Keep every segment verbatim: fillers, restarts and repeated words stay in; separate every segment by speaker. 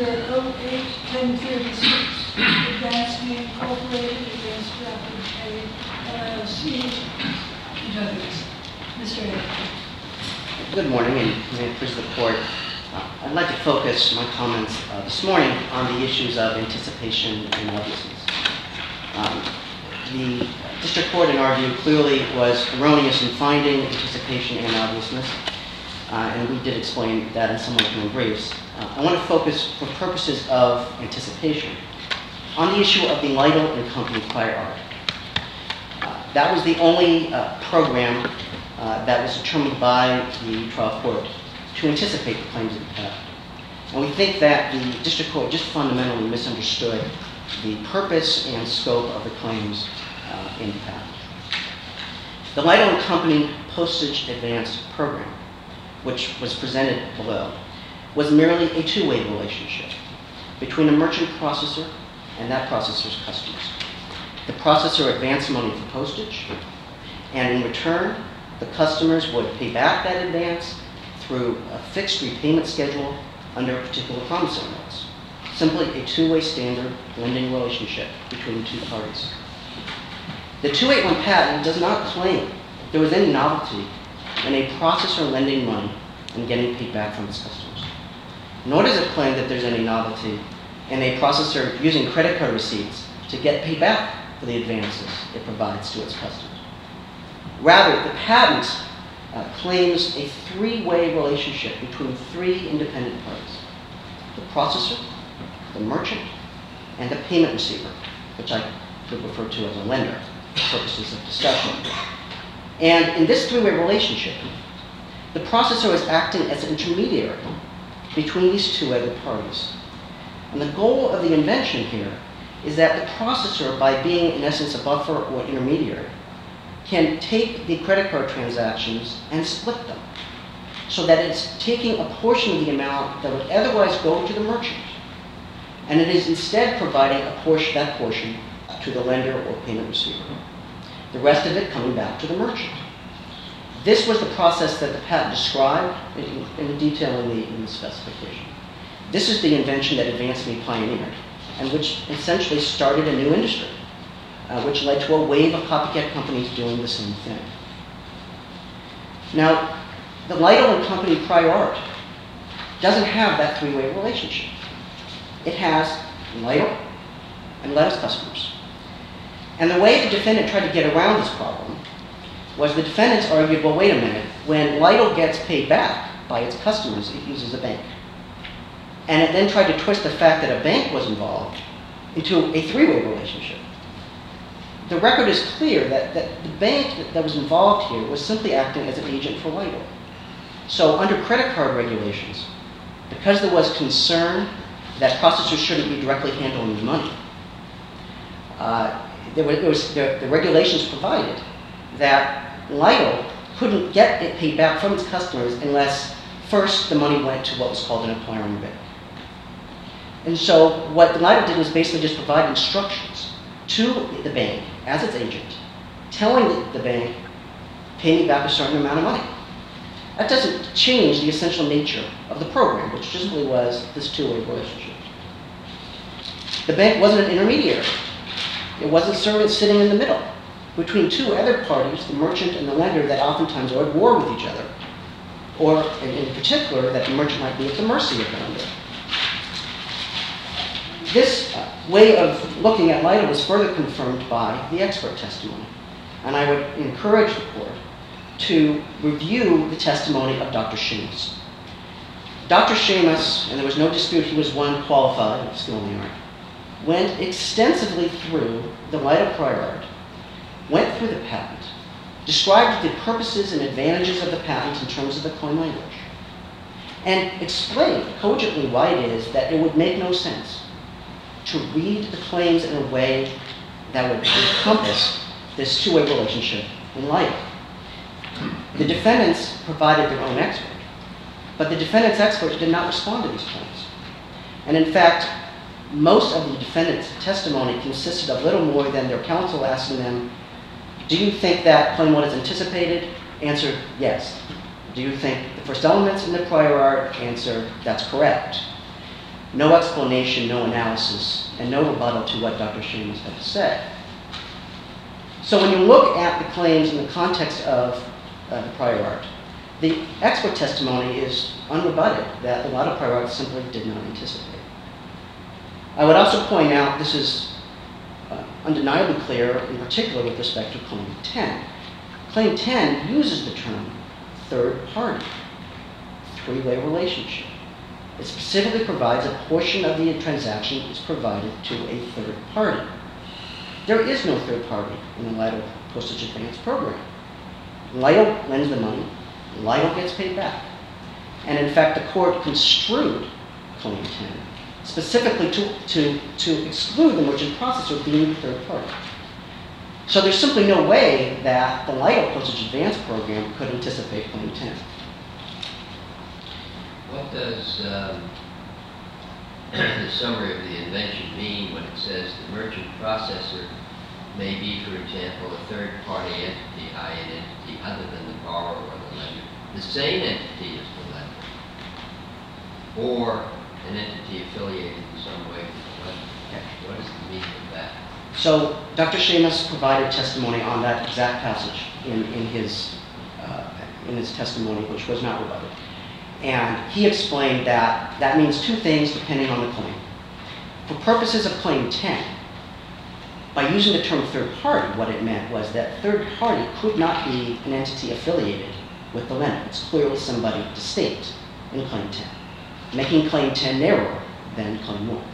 Speaker 1: under oh eight ten thirty-six, Advance Me Incorporated against Rapid Pay L L C and others. Mister Edwards.
Speaker 2: Good morning, and may it please the Court. Uh, I'd like to focus my comments uh, this morning on the issues of anticipation and obviousness. Um, the District Court, in our view, clearly was erroneous in finding anticipation and obviousness, uh, and we did explain that in some of my briefs. Uh, I want to focus, for purposes of anticipation, on the issue of the Lytle and Company prior art. Uh, that was the only uh, program uh, that was determined by the trial court to anticipate the claims of the patent. And we think that the District Court just fundamentally misunderstood the purpose and scope of the claims uh, in the patent. The Lytle and Company Postage Advance Program, which was presented below, was merely a two-way relationship between a merchant processor and that processor's customers. The processor advanced money for postage, and in return, the customers would pay back that advance through a fixed repayment schedule under particular promissory notes. Simply a two-way standard lending relationship between the two parties. The two eighty-one patent does not claim there was any novelty in a processor lending money and getting paid back from its customers. Nor does it claim that there's any novelty in a processor using credit card receipts to get paid back for the advances it provides to its customers. Rather, the patent uh, claims a three-way relationship between three independent parties: the processor, the merchant, and the payment receiver, which I could refer to as a lender for purposes of discussion. And in this three-way relationship, the processor is acting as an intermediary between these two other parties. And the goal of the invention here is that the processor, by being in essence a buffer or intermediary, can take the credit card transactions and split them so that it's taking a portion of the amount that would otherwise go to the merchant, and it is instead providing a portion, that portion to the lender or payment receiver. The rest of it coming back to the merchant. This was the process that the patent described in, in detail in the, in the specification. This is the invention that Advance Me pioneered, and which essentially started a new industry, uh, which led to a wave of copycat companies doing the same thing. Now, the Lytle and Company prior art doesn't have that three-way relationship. It has Lytle and Lytle's customers. And the way the defendant tried to get around this problem was the defendants argued, well, wait a minute, when Lytle gets paid back by its customers, it uses a bank. And it then tried to twist the fact that a bank was involved into a three-way relationship. The record is clear that, that the bank that, that was involved here was simply acting as an agent for Lytle. So under credit card regulations, because there was concern that processors shouldn't be directly handling the money, uh, there was, there was, the, the regulations provided that Lytle couldn't get it paid back from its customers unless first the money went to what was called an acquiring bank. And so what Lytle did was basically just provide instructions to the bank as its agent, telling the bank, pay me back a certain amount of money. That doesn't change the essential nature of the program, which simply was this two-way relationship. The bank wasn't an intermediary. It wasn't servant sitting in the middle between two other parties, the merchant and the lender, that oftentimes are at war with each other, or in, in particular, that the merchant might be at the mercy of the lender. This uh, way of looking at Lytle was further confirmed by the expert testimony, and I would encourage the court to review the testimony of Doctor Seamus. Doctor Seamus, and there was no dispute he was one qualified of skill in the art, went extensively through the Lytle prior art, went through the patent, described the purposes and advantages of the patent in terms of the claim language, and explained cogently why it is that it would make no sense to read the claims in a way that would encompass this two-way relationship in Lytle. The defendants provided their own expert, but the defendants' experts did not respond to these claims. And in fact, most of the defendants' testimony consisted of little more than their counsel asking them, do you think that claim what is anticipated? Answer, yes. Do you think the first elements in the prior art? Answer, that's correct. no explanation, no analysis, and no rebuttal to what Doctor Seamus had to say. So when you look at the claims in the context of uh, the prior art, the expert testimony is unrebutted that a lot of prior art simply did not anticipate. I would also point out this is uh, undeniably clear, in particular with respect to Claim ten. Claim ten uses the term third party, three-way relationship. It specifically provides a portion of the transaction is provided to a third party. There is no third party in the Lido Postage Advance program. Lido lends the money, Lido gets paid back. And in fact, the court construed Claim ten specifically to, to, to exclude the merchant processor being the third party. So there's simply no way that the Lido Postage Advance program could anticipate Claim ten.
Speaker 3: What does um, the summary of the invention mean when it says the merchant processor may be, for example, a third-party entity, that is an entity other than the borrower or the lender, the same entity as the lender, or an entity affiliated in some way with the lender? Okay. What is the meaning of that?
Speaker 2: So Doctor Seamus provided testimony on that exact passage in, in, his, uh, in his testimony, which was not rebutted. And he explained that that means two things depending on the claim. For purposes of Claim ten, by using the term third party, what it meant was that third party could not be an entity affiliated with the lender. It's clearly somebody distinct in Claim ten, making Claim ten narrower than Claim one.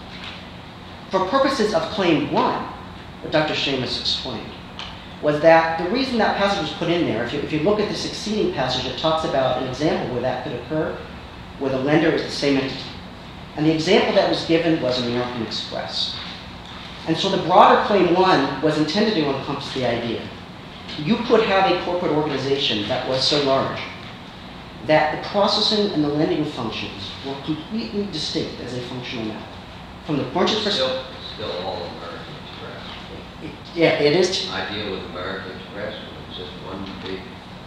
Speaker 2: For purposes of Claim one, what Doctor Seamus explained was that the reason that passage was put in there, if you, if you look at the succeeding passage, it talks about an example where that could occur, where the lender is the same entity. And the example that was given was American Express. And so the broader Claim one was intended to encompass the idea. You could have a corporate organization that was so large that the processing and the lending functions were completely distinct as a functional matter. From the merchant perspective,
Speaker 3: Still, still all American Express.
Speaker 2: it, yeah, it is.
Speaker 3: I deal with American Express, and it's just one big,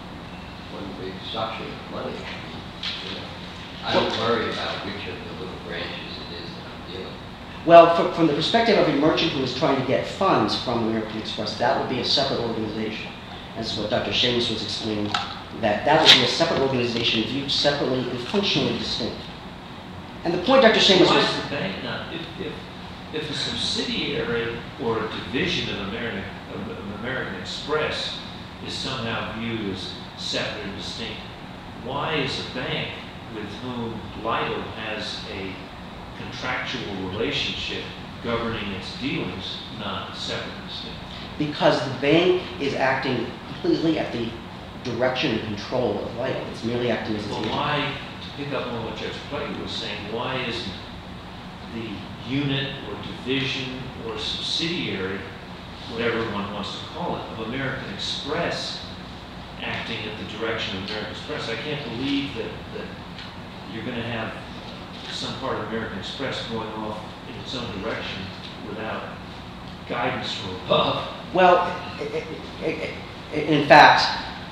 Speaker 3: one big suction of money. You know, I don't worry about which of the little branches it is that I'm dealing with.
Speaker 2: Well, from, from the perspective of a merchant who is trying to get funds from American Express, that would be a separate organization. That's what Doctor Seamus was explaining, that that would be a separate organization viewed separately and functionally distinct. And the point Doctor Seamus
Speaker 4: Why
Speaker 2: was...
Speaker 4: is the bank not? If, if, if a subsidiary or a division of American, of, of American Express is somehow viewed as separate and distinct, why is a bank with whom Lido has a contractual relationship governing its dealings not separate and distinct?
Speaker 2: Because the bank is acting completely at the direction and control of Lido. It's merely acting as its
Speaker 4: Well,
Speaker 2: agent.
Speaker 4: why, to pick up on what Judge Plague was saying, why isn't the unit or division or subsidiary, whatever one wants to call it, of American Express acting at the direction of American Express? I can't believe that, that you're going to have some part of American Express going off in its own direction without guidance from above.
Speaker 2: Well, i- i- i- i- in fact,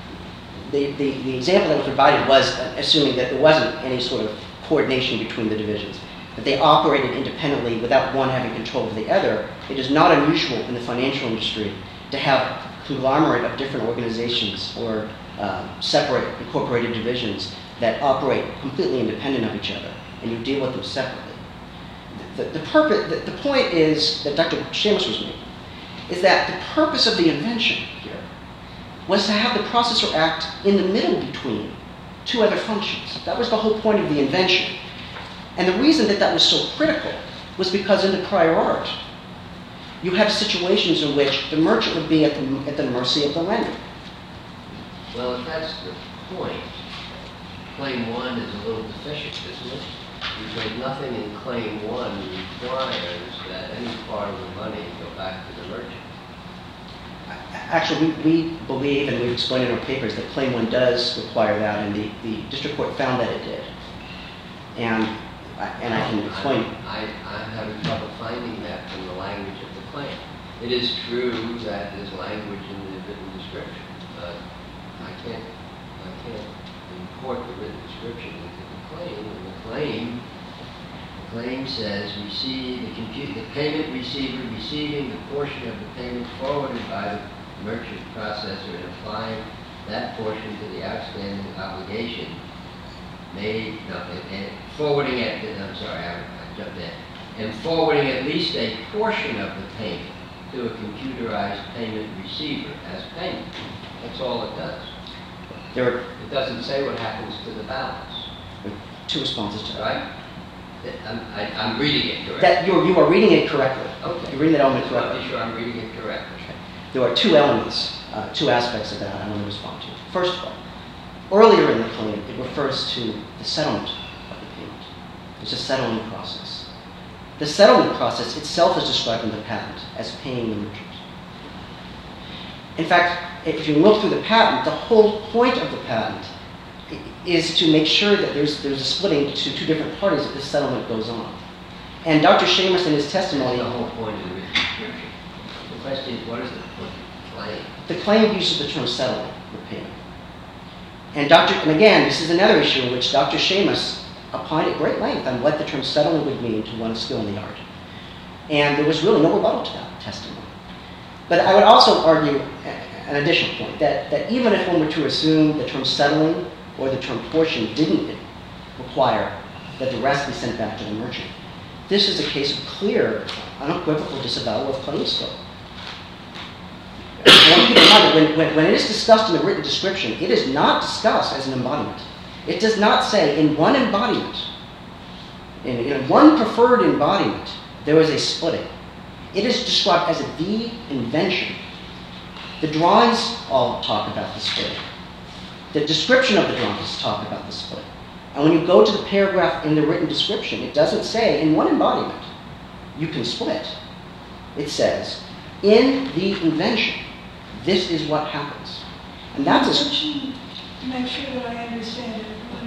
Speaker 2: the, the, the example that was provided was assuming that there wasn't any sort of coordination between the divisions, that they operated independently without one having control of the other. It is not unusual in the financial industry to have a conglomerate of different organizations or uh, separate incorporated divisions that operate completely independent of each other, and you deal with them separately. The, the, purpose, the, the point is that Doctor Seamus was making is that the purpose of the invention here was to have the processor act in the middle between two other functions. That was the whole point of the invention. And the reason that that was so critical was because in the prior art, you have situations in which the merchant would be at the, at the mercy of the lender.
Speaker 3: Well, if that's the point, Claim one is a little deficient, isn't it? Because nothing in Claim one requires that any part of the money go back to the merchant.
Speaker 2: Actually, we, we believe, and we've explained in our papers, that Claim one does require that, and the, the district court found that it did. And, I- and I can explain.
Speaker 3: I, I'm having trouble finding that from the language of the claim. It is true that there's language in the written description, but I can't, I can't import the written description into the claim, and the claim claim says receive the compute the payment receiver receiving the portion of the payment forwarded by the merchant processor and applying that portion to the outstanding obligation made no, and, and forwarding it. I'm sorry, I, I jumped in. And forwarding at least a portion of the payment to a computerized payment receiver as payment. That's all it does.
Speaker 2: There are
Speaker 3: It doesn't say what happens to the balance,
Speaker 2: two responses to that.
Speaker 3: right? I'm, I, I'm reading it correctly.
Speaker 2: That you're, you are reading it correctly.
Speaker 3: Okay.
Speaker 2: You're reading that element
Speaker 3: I want to
Speaker 2: correctly.
Speaker 3: be sure I'm reading it correctly.
Speaker 2: There are two elements, uh, two aspects of that I want to respond to. First of all, earlier in the claim, it refers to the settlement of the payment. There's a settlement process. The settlement process itself is described in the patent as paying the merchant. In fact, if you look through the patent, the whole point of the patent is to make sure that there's, there's a splitting to two different parties if this settlement goes on. And Doctor Seamus in his testimony...
Speaker 3: That's the whole point of the written description. The question is, what is the point of the claim?
Speaker 2: The claim uses the term settlement or payment. And Doctor and again, this is another issue in which Doctor Seamus opined at great length on what the term settlement would mean to one skill in the art. And there was really no rebuttal to that testimony. But I would also argue an additional point, that, that even if one were to assume the term settling or the term portion didn't require that the rest be sent back to the merchant, this is a case of clear, unequivocal disavowal of claim scope. When, when, when it is discussed in the written description, it is not discussed as an embodiment. It does not say in one embodiment, in, in one preferred embodiment, there is a splitting. It is described as a the invention. The drawings all talk about the splitting. The description of the drawings talk about the splitting. And when you go to the paragraph in the written description, it doesn't say in one embodiment you can split. It says in the invention, this is what happens. And that's a...
Speaker 1: assumption, to make sure that I understand it,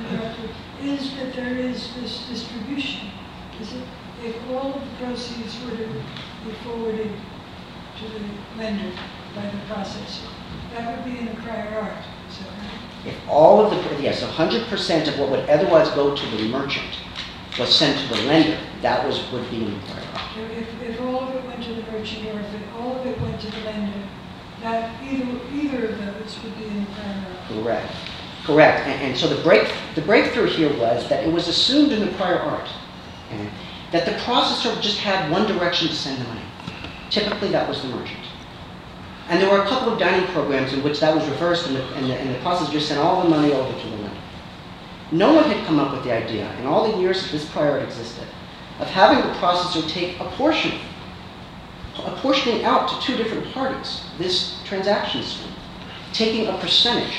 Speaker 1: is that there is this distribution. Is it, if all of the proceeds were to be forwarded to the lender by the processor, that would be in the prior art, is that right?
Speaker 2: If all of the, yes, one hundred percent of what would otherwise go to the merchant was sent to the lender, that was would be in the prior art.
Speaker 1: If, if all of it went to the merchant, or if it, all of it went to the lender, that either either of those would be in the prior art.
Speaker 2: Correct. Correct. And, and so the break the breakthrough here was that it was assumed in the prior art okay, that the processor just had one direction to send the money. Typically, that was the merchant. And there were a couple of dining programs in which that was reversed, and the, and the, and the processor just sent all the money over to the lender. No one had come up with the idea, in all the years that this prior art existed, of having the processor take a portion, apportioning out to two different parties this transaction stream, taking a percentage.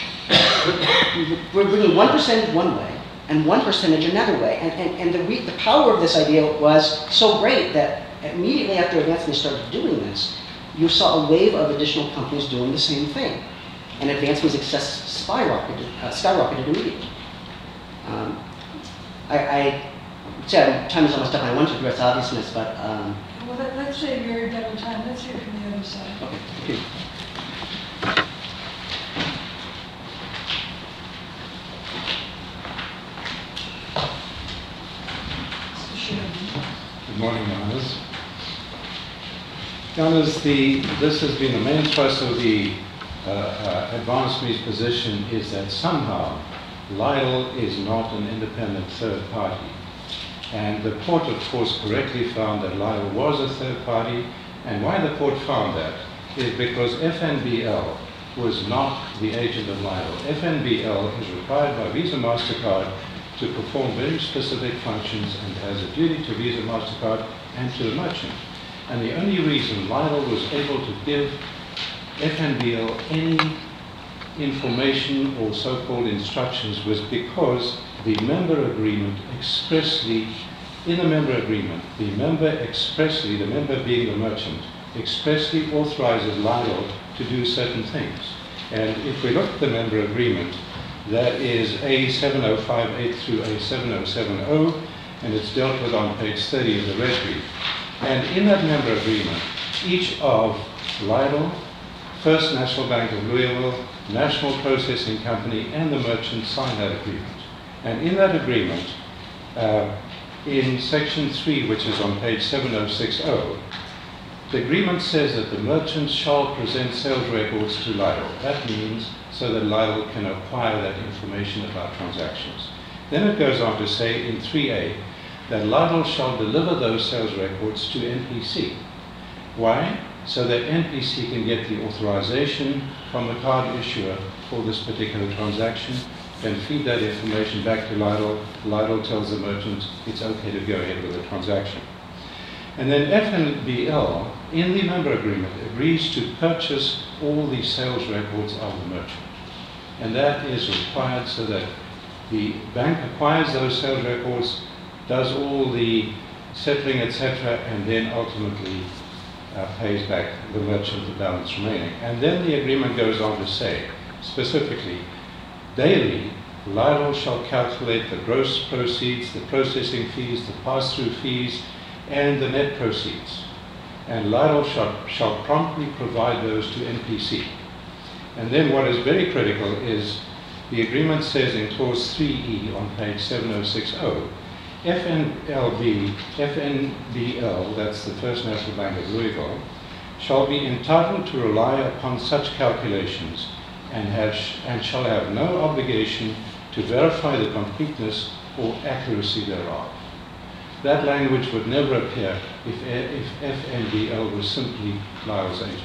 Speaker 2: We're bringing one percentage one way and one percentage another way. And, and, and the, re- the power of this idea was so great that immediately after Advancement started doing this, you saw a wave of additional companies doing the same thing. And Advancement's success skyrocketed, uh, skyrocketed immediately. Um, I, I say time is almost up. I want to address obviousness, but... Um,
Speaker 1: Well, let, let's say you're double time. Let's hear from the other side.
Speaker 2: okay, thank you.
Speaker 1: Mister Sherman.
Speaker 5: Good morning, Your Honours. Your Honours, the, this has been the main thrust of the uh, uh, Advancement's position is that somehow Lidl is not an independent third party. And the court, of course, correctly found that Lidl was a third party. And why the court found that is because F N B L was not the agent of Lidl. F N B L is required by Visa MasterCard to perform very specific functions and has a duty to Visa MasterCard and to the merchant. And the only reason Lidl was able to give F N B L any information or so-called instructions was because the member agreement expressly, in the member agreement, the member expressly, the member being the merchant, expressly authorizes Lidl to do certain things. And if we look at the member agreement, that is A seven oh five eight through A seven oh seven oh, and it's dealt with on page thirty of the red brief. And in that member agreement, each of Lidl, First National Bank of Louisville, National Processing Company, and the merchant sign that agreement. And in that agreement, uh, in section three, which is on page seven oh six oh, the agreement says that the merchant shall present sales records to Lidl. That means so that Lidl can acquire that information about transactions. Then it goes on to say in three A that Lidl shall deliver those sales records to N P C. Why? So that N P C can get the authorization from the card issuer for this particular transaction, then feed that information back to Lidl. Lidl tells the merchant it's okay to go ahead with the transaction. And then F N B L, in the member agreement, agrees to purchase all the sales records of the merchant. And that is required so that the bank acquires those sales records, does all the settling, et cetera, and then ultimately uh, pays back the merchant the balance remaining. And then the agreement goes on to say, specifically, daily, Lidl shall calculate the gross proceeds, the processing fees, the pass-through fees, and the net proceeds. And Lidl shall, shall promptly provide those to N P C. And then what is very critical is the agreement says in clause three E on page seven oh six oh, F N L B, F N B L, that's the First National Bank of Louisville, shall be entitled to rely upon such calculations and, have, and shall have no obligation to verify the completeness or accuracy thereof. That language would never appear if, if F N B L was simply Lidl's agent.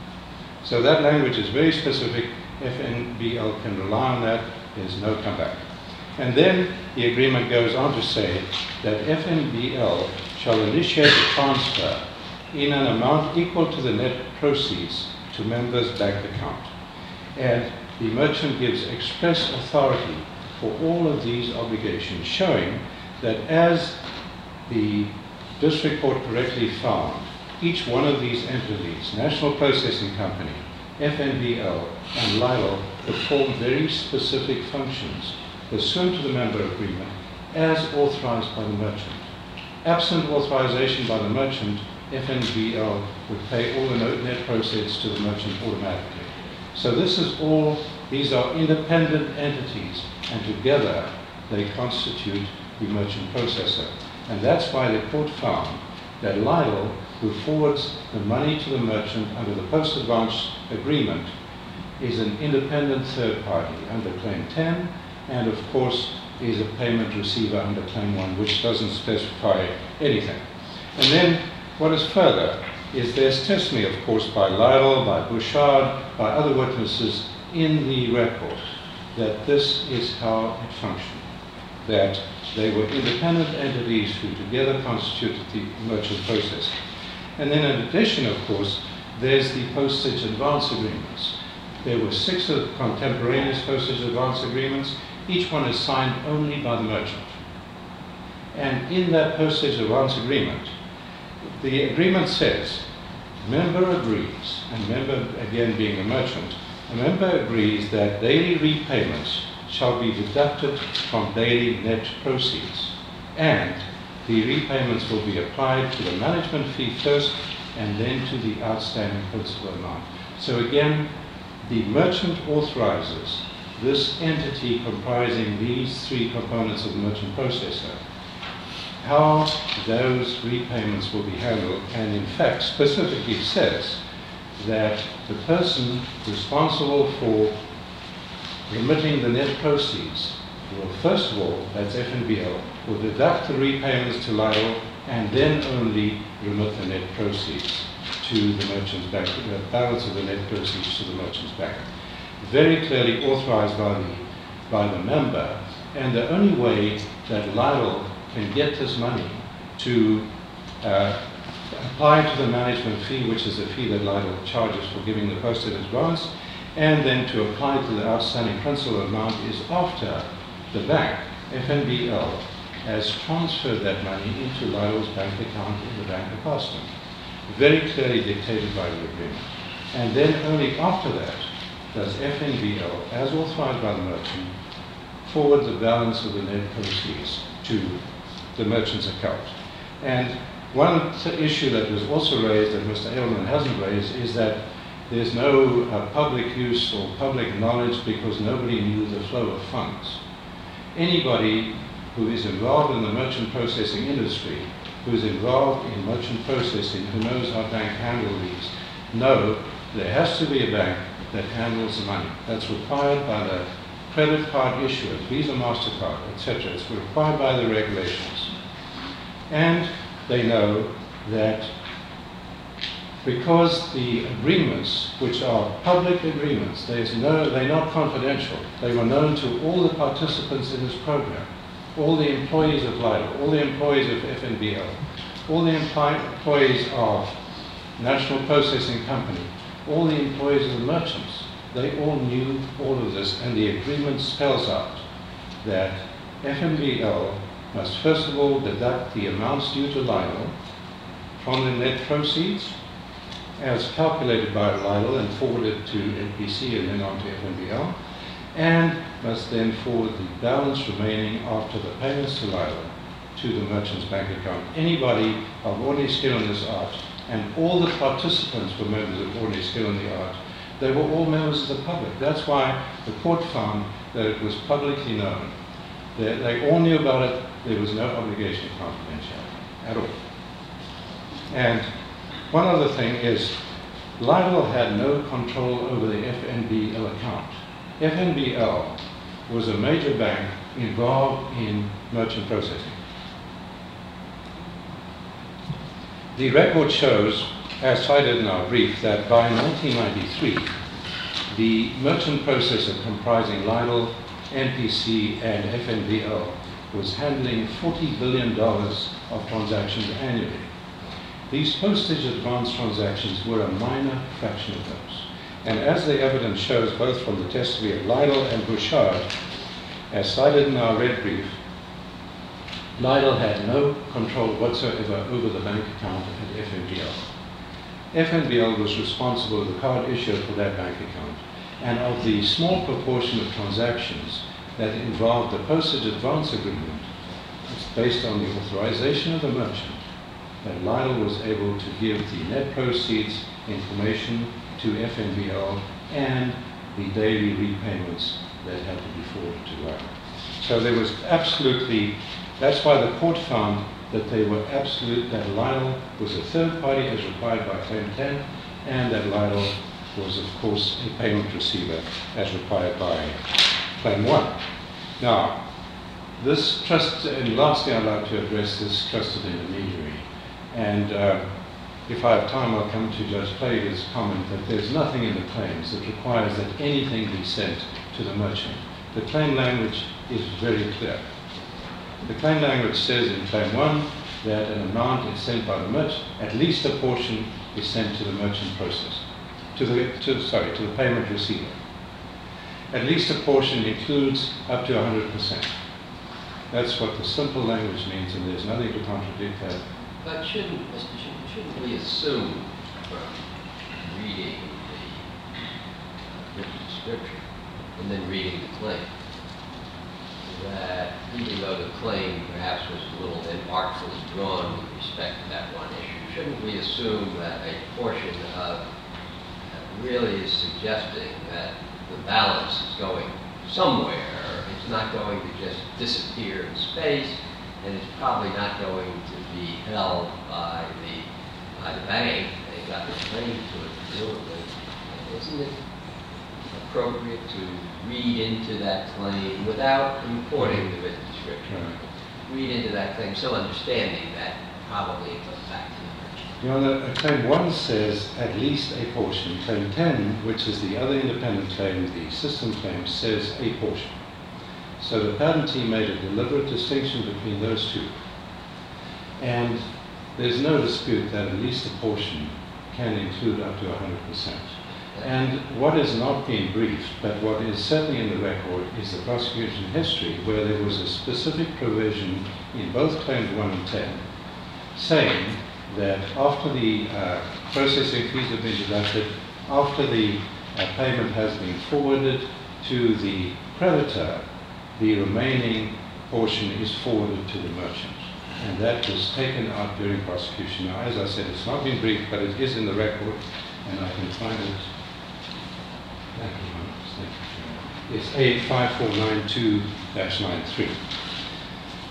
Speaker 5: So that language is very specific. F N B L can rely on that. There's no comeback. And then the agreement goes on to say that F N B L shall initiate a transfer in an amount equal to the net proceeds to members' bank account. And the merchant gives express authority for all of these obligations, showing that as the district court correctly found, each one of these entities, National Processing Company, F N B L, and Lidl, perform very specific functions pursuant to the member agreement as authorized by the merchant. Absent authorization by the merchant, F N B L would pay all the net proceeds to the merchant automatically. So this is all, these are independent entities, and together they constitute the merchant processor. And that's why the court found that Lidl, who forwards the money to the merchant under the post-advance agreement, is an independent third party under Claim ten, and of course is a payment receiver under Claim one, which doesn't specify anything. And then what is further is there's testimony, of course, by Lidl, by Bouchard, by other witnesses in the record that this is how it functioned, that they were independent entities who together constituted the merchant process. And then in addition, of course, there's the postage advance agreements. There were six of contemporaneous postage advance agreements. Each one is signed only by the merchant. And in that postage advance agreement, the agreement says, member agrees, and member again being a merchant, a member agrees that daily repayments shall be deducted from daily net proceeds, and the repayments will be applied to the management fee first and then to the outstanding principal amount. So again, the merchant authorizes this entity comprising these three components of the merchant processor how those repayments will be handled, and in fact specifically says that the person responsible for remitting the net proceeds will, first of all, that's F N B L, will deduct the repayments to Lidl and then only remit the net proceeds to the merchant's bank, the balance of the net proceeds to the merchant's bank. Very clearly authorized by the, by the member, and the only way that Lidl can get this money to uh, apply to the management fee, which is the fee that Lidl charges for giving the postage advance, and then to apply to the outstanding principal amount is after the bank, F N B L, has transferred that money into Lidl's bank account in the Bank of Boston. Very clearly dictated by the agreement. And then only after that does F N B L, as authorized by the merchant, forward the balance of the net proceeds to the merchant's account. And one issue that was also raised that Mister Edelman hasn't raised is that there's no uh, public use or public knowledge because nobody knew the flow of funds. Anybody who is involved in the merchant processing industry, who is involved in merchant processing, who knows how banks handle these, know there has to be a bank that handles the money. That's required by the credit card issuer, Visa, MasterCard, et cetera. It's required by the regulations. And they know that because the agreements, which are public agreements, there's no, they're not confidential. They were known to all the participants in this program, all the employees of LIDO, all the employees of F N B L, all the empli- employees of National Processing Company, all the employees of the merchants. They all knew all of this, and the agreement spells out that F N B L must first of all deduct the amounts due to LIDO from the net proceeds as calculated by LIDO and forwarded to N P C and then on to F N B L, and must then forward the balance remaining after the payments to LIDO to the merchant's bank account. Anybody of ordinary skill in this art, and all the participants were members of ordinary skill in the art, they were all members of the public. That's why the court found that it was publicly known. They, they all knew about it. There was no obligation of confidentiality at all. And one other thing is, LIDO had no control over the F N B L account. F N B L was a major bank involved in merchant processing. The record shows, as cited in our brief, that by nineteen ninety-three, the merchant processor comprising LIDO, N P C, and F N B L was handling forty billion dollars of transactions annually. These postage advance transactions were a minor fraction of those. And as the evidence shows, both from the testimony of LIDO and Bouchard, as cited in our red brief, LIDO had no control whatsoever over the bank account at F N B L. F N B L was responsible, the card issuer, for that bank account. And of the small proportion of transactions that involved the postage advance agreement, it's based on the authorization of the merchant that LIDO was able to give the net proceeds information to F N B L and the daily repayments that had to be forwarded to LIDO. So there was absolutely, that's why the court found that they were absolute, that LIDO was a third party as required by Claim ten, and that LIDO was, of course, a payment receiver as required by Claim one. Now, this trust, and lastly I'd like to address this trusted intermediary. And uh, if I have time, I'll come to Judge Plager's comment that there's nothing in the claims that requires that anything be sent to the merchant. The claim language is very clear. The claim language says in Claim one that an amount is sent by the merchant, at least a portion is sent to the merchant processor, to the, to, sorry, to the payment receiver. At least a portion includes up to one hundred percent. That's what the simple language means, and there's nothing to contradict that.
Speaker 3: But shouldn't, Mister Shouldn't, shouldn't we assume from reading the written description and then reading the claim that even though the claim perhaps was a little inartfully drawn with respect to that one issue, shouldn't we assume that a portion of that really is suggesting that the balance is going somewhere? It's not going to just disappear in space, and it's probably not going to be held by the, by the bank. They've got the claim to it to deal with it. Isn't it appropriate to read into that claim without importing the written description? Right. Read into that claim, still understanding that probably it goes back to the merchant.
Speaker 5: Your Honor, Claim one says at least a portion. Claim ten, which is the other independent claim, the system claim, says a portion. So the patentee made a deliberate distinction between those two. And there's no dispute that at least a portion can include up to one hundred percent. And what is not being briefed, but what is certainly in the record, is the prosecution history, where there was a specific provision in both Claims one and ten, saying that after the uh, processing fees have been deducted, after the uh, payment has been forwarded to the creditor, the remaining portion is forwarded to the merchant. And that was taken out during prosecution. Now, as I said, it's not been briefed, but it is in the record, and I can find it. Thank you, Thank you. It's A five four nine two dash nine three.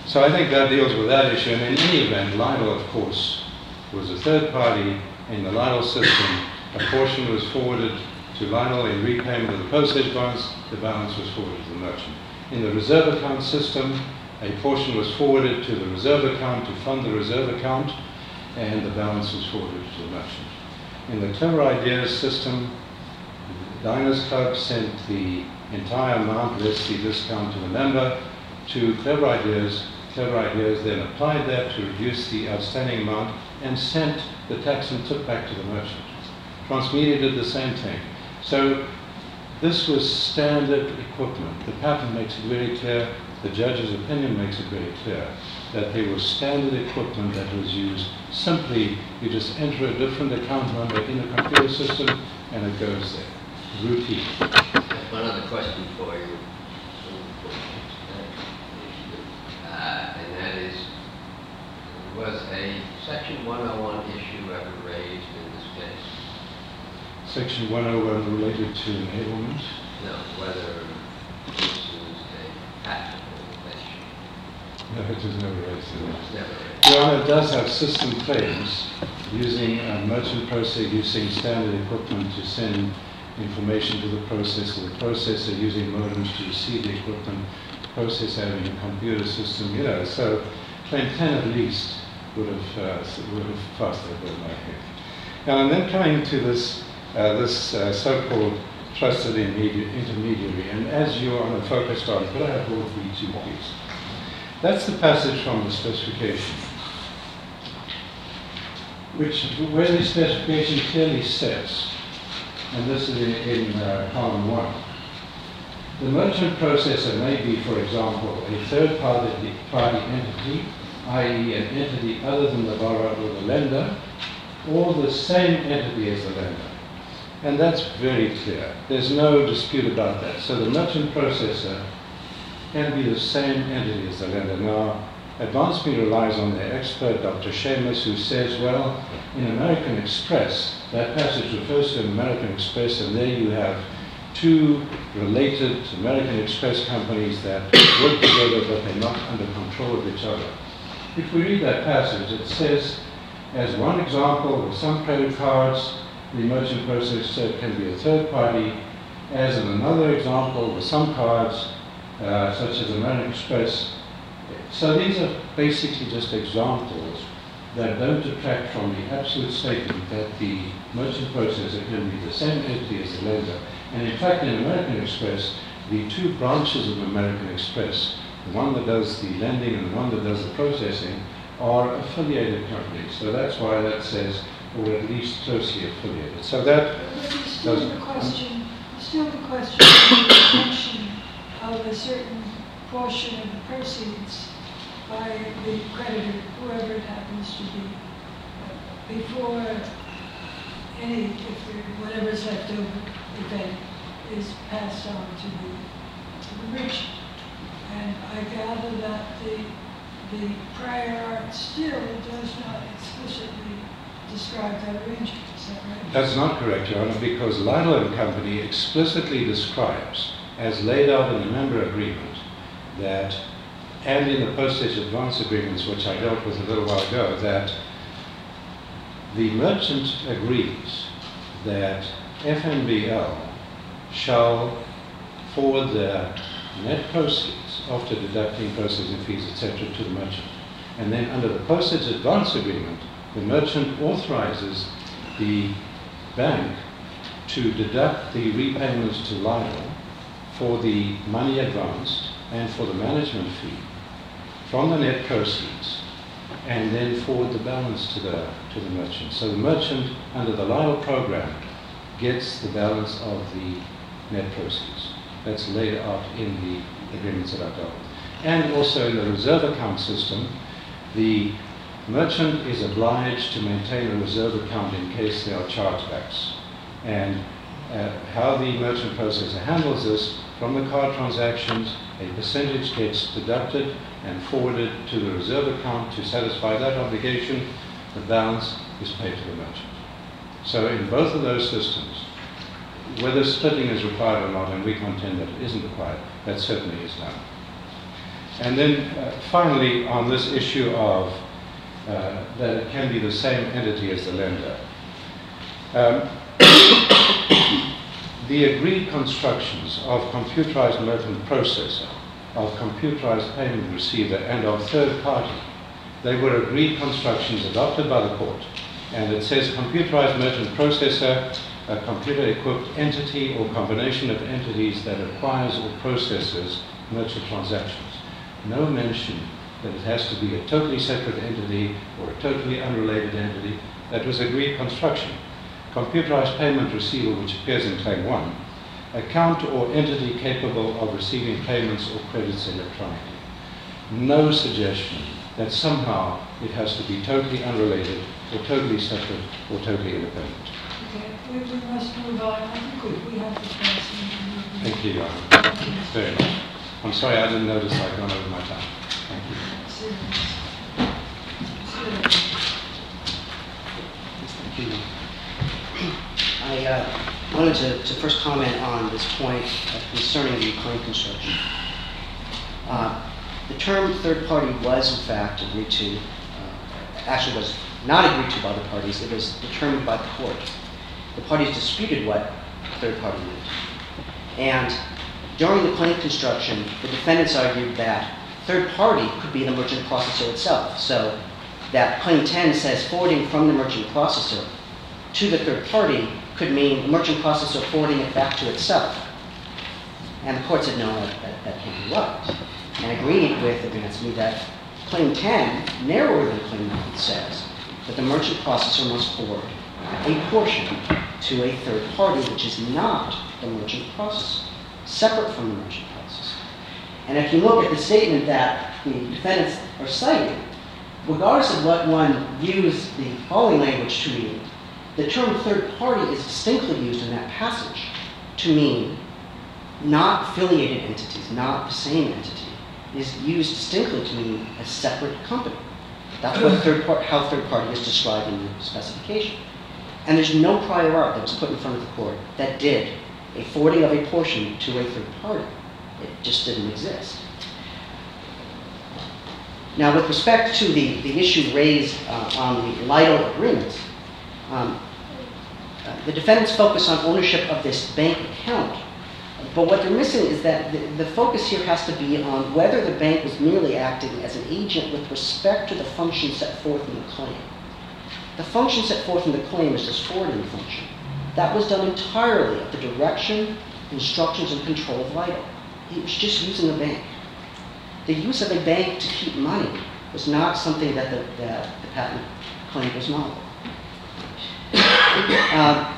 Speaker 5: So I think that deals with that issue. And in any event, Lidl, of course, was a third party in the Lidl system. A portion was forwarded to Lidl in repayment of the postage advance. The balance was forwarded to the merchant. In the reserve account system, a portion was forwarded to the reserve account to fund the reserve account, and the balance was forwarded to the merchant. In the Clever Ideas system, the Diners Club sent the entire amount less the discount to the member to Clever Ideas. Clever Ideas then applied that to reduce the outstanding amount and sent the tax and tip back to the merchant. Transmedia did the same thing. So this was standard equipment. The patent makes it very clear, the judge's opinion makes it very clear, that there was standard equipment that was used. Simply, you just enter a different account number in the computer system and it goes there. Routine.
Speaker 3: One other question for you. Uh, and that is, was a Section one oh one issue ever raised in this case?
Speaker 5: Section one oh one related to enablement?
Speaker 3: No, whether this is a patentable issue.
Speaker 5: No, it was never raised.
Speaker 3: It's never raised.
Speaker 5: Your Honor, it does have system claims using a merchant processor using standard equipment to send information to the processor, the processor using modems to receive the equipment, processor having a computer system, you know, so claim ten at least would have, uh, would have passed that bill, I think. Now, and then coming to this, uh, this uh, so-called trusted intermediary, and as Your Honor focused on, could I have all three, two, please? That's the passage from the specification, which, where the specification clearly says, and this is in, in uh, column one, the merchant processor may be, for example, a third-party party entity, that is an entity other than the borrower or the lender, or the same entity as the lender. And that's very clear. There's no dispute about that. So the merchant processor can be the same entity as the lender. Now, AdvanceMe relies on their expert, Doctor Seamus, who says, well, in American Express, that passage refers to American Express, and there you have two related American Express companies that work together, but they're not under control of each other. If we read that passage, it says, as one example, with some credit cards, the merchant processor can be a third party. As in another example, with some cards, uh, such as American Express. So these are basically just examples that don't detract from the absolute statement that the merchant processor can be the same entity as the lender. And in fact, in American Express, the two branches of American Express, the one that does the lending and the one that does the processing, are affiliated companies. So that's why that says, or at least closely affiliated. So that
Speaker 1: But there's still
Speaker 5: does.
Speaker 1: the question, still the question of the retention of a certain portion of the proceeds by the creditor, whoever it happens to be, uh, before any, if there, whatever's left over, if any, is passed on to the, to the merchant. And I gather that the, the prior art still does not explicitly describe that arrangement, is that right?
Speaker 5: That's not correct, Your Honor, because Lidl and Company explicitly describes, as laid out in the member agreement, that, and in the postage advance agreements, which I dealt with a little while ago, that the merchant agrees that F N B L shall forward their net proceeds after deducting processing fees, et cetera, to the merchant. And then under the postage advance agreement, the merchant authorizes the bank to deduct the repayments to Lidl for the money advanced and for the management fee from the net proceeds, and then forward the balance to the to the merchant. So the merchant, under the Lidl program, gets the balance of the net proceeds. That's laid out in the agreements that I've dealt with. And also in the reserve account system, the merchant is obliged to maintain a reserve account in case there are chargebacks. And uh, how the merchant processor handles this, from the card transactions, a percentage gets deducted and forwarded to the reserve account to satisfy that obligation. The balance is paid to the merchant. So in both of those systems, whether splitting is required or not, and we contend that it isn't required, that certainly is done. And then uh, finally, on this issue of uh, that it can be the same entity as the lender. Um, the agreed constructions of computerized merchant processor, of computerized payment receiver, and of third party, they were agreed constructions adopted by the court. And it says computerized merchant processor, a computer-equipped entity or combination of entities that acquires or processes merchant transactions. No mention that it has to be a totally separate entity or a totally unrelated entity. That was agreed construction. Computerized payment receiver, which appears in Claim one, account or entity capable of receiving payments or credits electronically. No suggestion that somehow it has to be totally unrelated or totally separate or totally independent.
Speaker 1: Okay, we, we must move on. I think we, we have the chance.
Speaker 5: Thank you, Your Honor. Very much. I'm sorry I didn't notice I'd gone over my time. Thank you.
Speaker 2: Thank you. I uh, wanted to, to first comment on this point uh, concerning the claim construction. Uh, the term third party was in fact agreed to, uh, actually was not agreed to by the parties, it was determined by the court. The parties disputed what third party meant. And during the claim construction, the defendants argued that third party could be the merchant processor itself. So that Claim ten says forwarding from the merchant processor to the third party could mean the merchant processor forwarding it back to itself. And the court said no, that, that, that can't be right. And agreed with Advanced-Me that Claim ten, narrower than Claim nine, says that the merchant processor must forward a portion to a third party which is not the merchant processor, separate from the merchant processor. And if you look at the statement that the defendants are citing, regardless of what one views the following language to mean, the term third party is distinctly used in that passage to mean not affiliated entities, not the same entity. It is used distinctly to mean a separate company. That's what third part, how third party is described in the specification. And there's no prior art that was put in front of the court that did a forwarding of a portion to a third party. It just didn't exist. Now, with respect to the, the issue raised uh, on the LIDO agreement, um, uh, the defendants focus on ownership of this bank account. But what they're missing is that the, the focus here has to be on whether the bank was merely acting as an agent with respect to the function set forth in the claim. The function set forth in the claim is this forwarding function. That was done entirely at the direction, instructions, and control of LIDO. It was just using a bank. The use of a bank to keep money was not something that the, that the patent claim was novel. uh,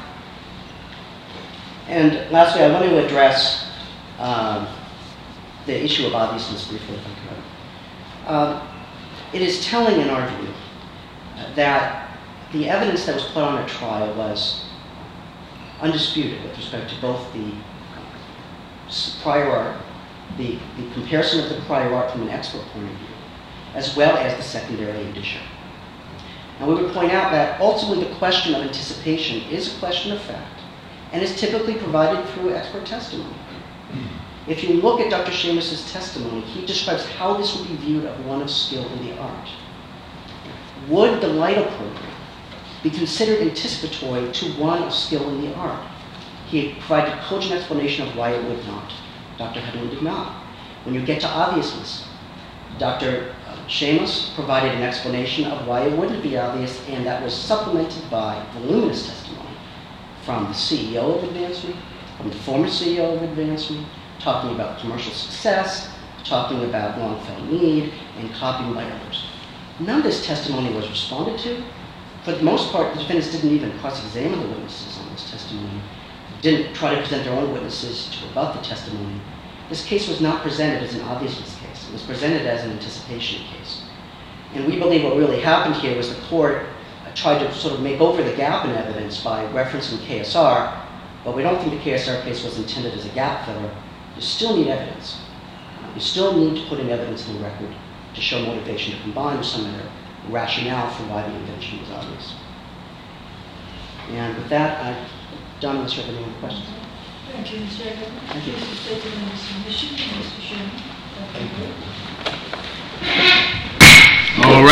Speaker 2: and lastly, I want to address um, the issue of obviousness briefly, if I could. Uh, it is telling in our view uh, that the evidence that was put on at trial was undisputed with respect to both the prior art, the, the comparison of the prior art from an expert point of view, as well as the secondary indicia. And we would point out that ultimately the question of anticipation is a question of fact and is typically provided through expert testimony. If you look at Doctor Seamus's testimony, he describes how this would be viewed of one of skill in the art. Would the LIDO program be considered anticipatory to one of skill in the art? He provided a cogent explanation of why it would not. Doctor Hedlund did not. When you get to obviousness, Doctor Seamus provided an explanation of why it wouldn't be obvious, and that was supplemented by voluminous testimony from the C E O of Advanced-Me, from the former C E O of Advanced-Me, talking about commercial success, talking about long-felt need, and copying by others. None of this testimony was responded to. For the most part, the defendants didn't even cross-examine the witnesses on this testimony, didn't try to present their own witnesses to rebut the testimony. This case was not presented as an obviousness case. It was presented as an anticipation case. And we believe what really happened here was the court uh, tried to sort of make over the gap in evidence by referencing K S R, but we don't think the K S R case was intended as a gap filler. You still need evidence. Uh, you still need to put in evidence in the record to show motivation to combine with some other rationale for why the invention was obvious. And with that, I'm done unless you have any more questions.
Speaker 1: Thank you, Mister Egan.
Speaker 2: Thank you.
Speaker 1: This is taken into submission, Mister Chairman. Thank you.